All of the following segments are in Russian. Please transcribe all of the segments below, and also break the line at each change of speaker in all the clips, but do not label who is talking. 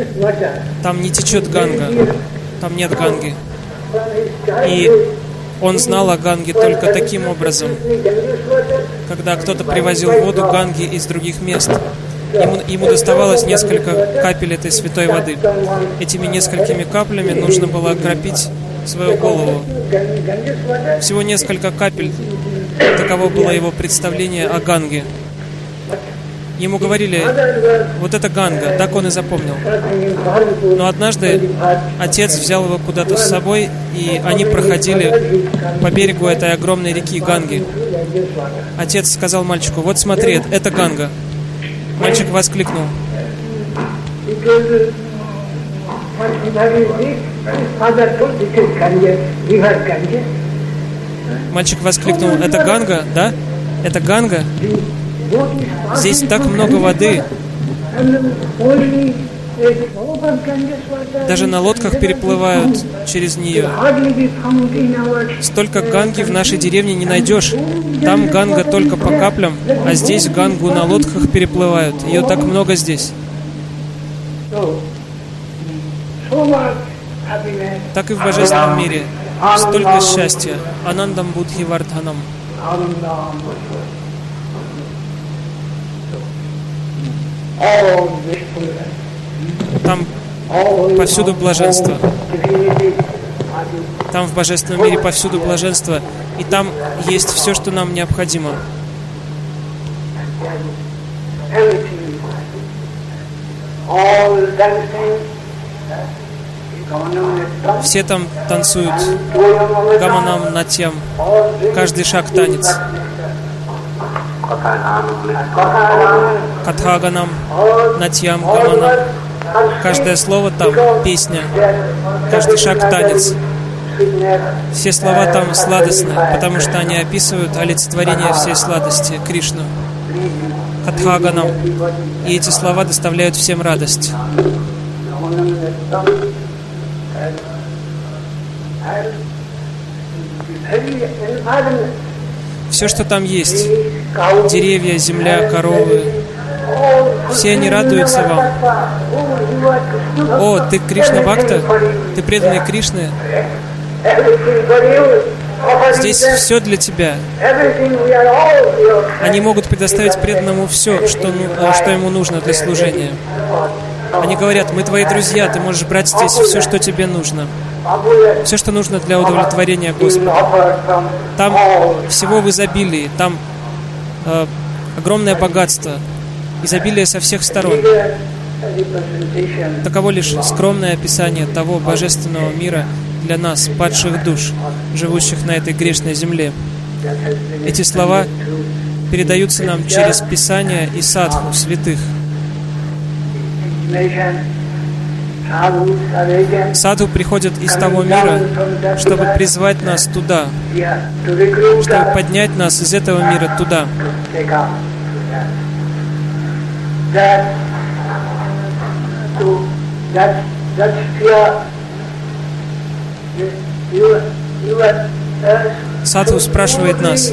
там не течет Ганга, там нет Ганги. И он знал о Ганге только таким образом, когда кто-то привозил воду Ганги из других мест. Ему доставалось несколько капель этой святой воды. Этими несколькими каплями нужно было окропить свою голову. Всего несколько капель. Таково было его представление о Ганге. Ему говорили: вот это Ганга, так он и запомнил. Но однажды отец взял его куда-то с собой, и они проходили по берегу этой огромной реки Ганги. Отец сказал мальчику: вот смотри, это Ганга. Мальчик воскликнул: это Ганга, да? Это Ганга? Здесь так много воды. Даже на лодках переплывают через нее. Столько Ганги в нашей деревне не найдешь. Там Ганга только по каплям, а здесь Гангу на лодках переплывают. Ее так много здесь. Так и в божественном мире. Столько счастья. Анандам Будхи Вардханам. Там повсюду блаженство. Там в божественном мире повсюду блаженство. И там есть все, что нам необходимо. Все там танцуют гаманам, натьям. Каждый шаг танец. Катхаганам, натьям, гаманам. Каждое слово там песня. Каждый шаг танец. Все слова там сладостны, потому что они описывают олицетворение всей сладости, Кришну. Катхаганам. И эти слова доставляют всем радость. Все, что там есть, деревья, земля, коровы, все они радуются вам. О, ты Кришна Бхакта? Ты преданный Кришны? Здесь все для тебя. Они могут предоставить преданному все, что ему нужно для служения. Они говорят: мы твои друзья, ты можешь брать здесь все, что тебе нужно. Все, что нужно для удовлетворения Господа. Там всего в изобилии, там огромное богатство, изобилие со всех сторон. Таково лишь скромное описание того божественного мира для нас, падших душ, живущих на этой грешной земле. Эти слова передаются нам через Писание и садху, святых. Садху приходят из того мира, чтобы призвать нас туда, чтобы поднять нас из этого мира туда. Садху спрашивает нас: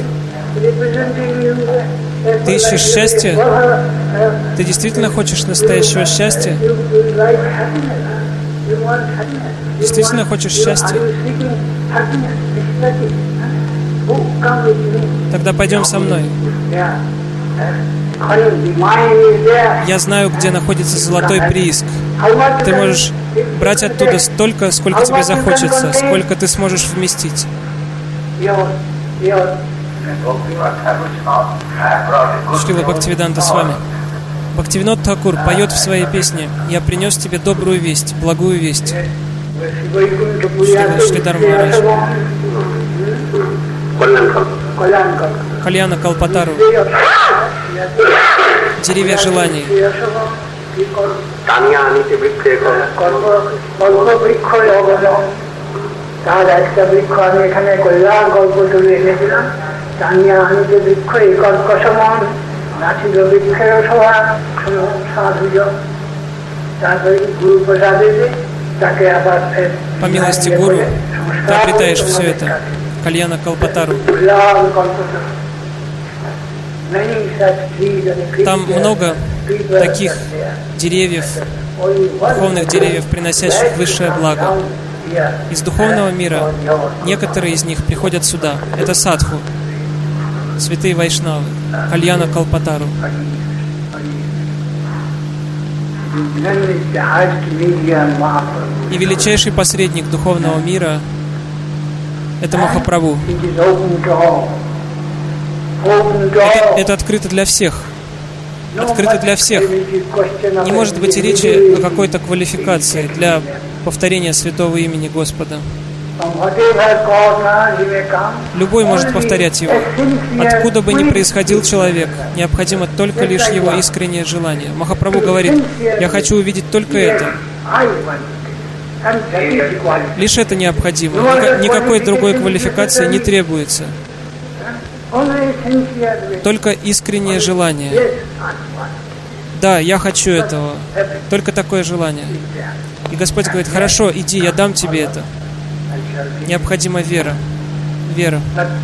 ты ищешь счастье? Ты действительно хочешь настоящего счастья? Действительно хочешь счастья? Тогда пойдем со мной. Я знаю, где находится золотой прииск. Ты можешь брать оттуда столько, сколько тебе захочется, сколько ты сможешь вместить. Шрила Бхактивиданта с вами. Бхактивинод Тхакур поет в своей песне: «Я принес тебе добрую весть, благую весть». Шрила Шридар Махарадж. Кальяна Калпатару. Деревья желаний. По милости Гуру ты обретаешь все это. Кальяна Калпатару. Там много таких деревьев, духовных деревьев, приносящих высшее благо. Из духовного мира некоторые из них приходят сюда. Это садху, святые вайшнавы, Кальяна Калпатару. И величайший посредник духовного мира — это Махапрабху. Это открыто для всех. Открыто для всех. Не может быть и речи о какой-то квалификации для повторения святого имени Господа. Любой может повторять его. Откуда бы ни происходил человек, необходимо только лишь его искреннее желание. Махапрабху говорит: «Я хочу увидеть только это». Лишь это необходимо. Никакой другой квалификации не требуется. Только искреннее желание. Да, я хочу этого. Только такое желание. И Господь говорит: «Хорошо, иди, я дам тебе это». Необходима вера. Вера.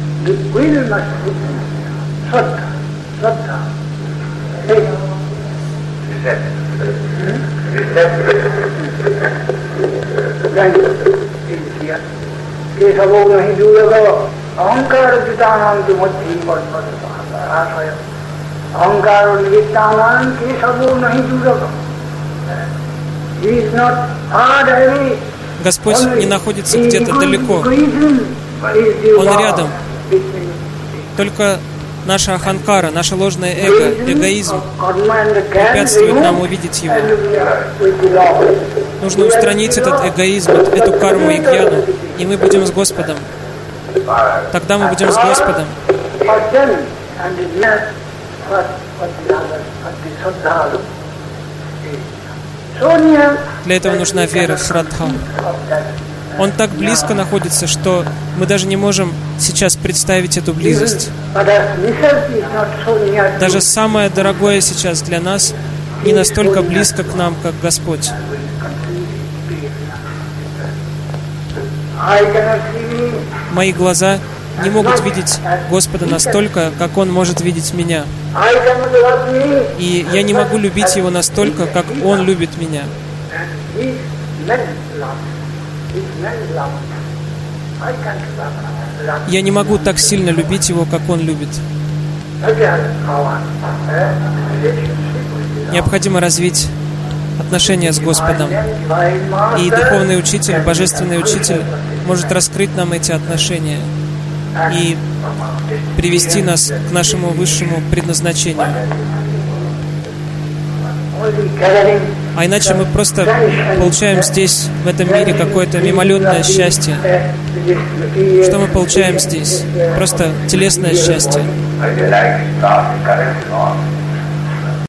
Господь не находится где-то далеко. Он рядом. Только наша аханкара, наше ложное эго, эгоизм препятствует нам увидеть Его. Нужно устранить этот эгоизм, эту карму и гьяну, и мы будем с Господом. Тогда мы будем с Господом. Для этого нужна вера, шрадха. Он так близко находится, что мы даже не можем сейчас представить эту близость. Даже самое дорогое сейчас для нас не настолько близко к нам, как Господь. Мои глаза не могут видеть Господа настолько, как Он может видеть меня. И я не могу любить Его настолько, как Он любит меня. Я не могу так сильно любить Его, как Он любит. Необходимо развить отношения с Господом. И духовный учитель, божественный учитель может раскрыть нам эти отношения и привести нас к нашему высшему предназначению. А иначе мы просто получаем здесь, в этом мире, какое-то мимолетное счастье. Что мы получаем здесь? Просто телесное счастье.